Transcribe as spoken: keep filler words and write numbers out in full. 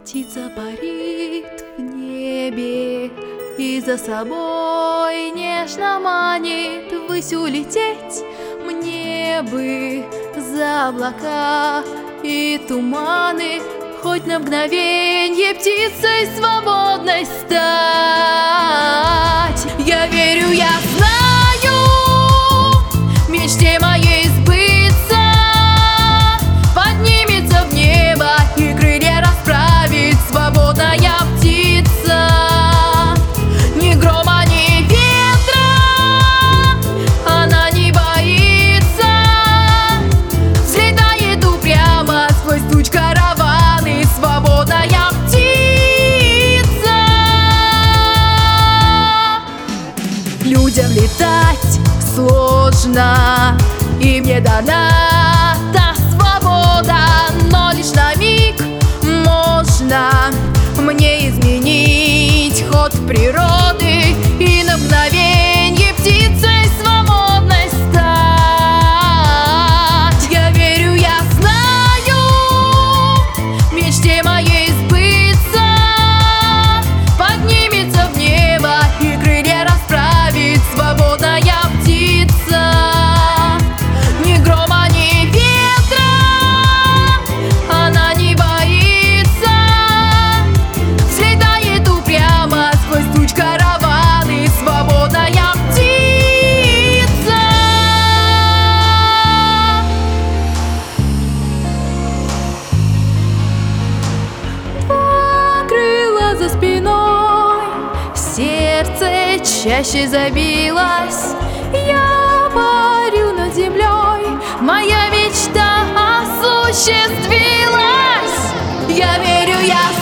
Птица парит в небе и за собой нежно манит. Ввысь улететь мне бы за облака и туманы, хоть на мгновенье птицей свободной стать. Я верю, я знаю, мечте моей сбыться, поднимется в небо и крылья расправит свободная птица. Ни грома, ни ветра она не боится, взлетает упрямо сквозь туч караваны, свободная птица. Людям летать сложно, и мне дана та свобода, но лишь на миг можно мне изменить ход природы и на мгновенье птицей свободной стать. Я верю, я знаю, мечте моей сбыться, поднимется в небо и крылья расправит свободная птица. Ни грома, ни ветра она не боится, взлетает упрямо сквозь туч караваны, свободная птица. Два крыла за спиной, сердце чаще забилось. Я парю над землей, моя мечта осуществилась. Я верю, я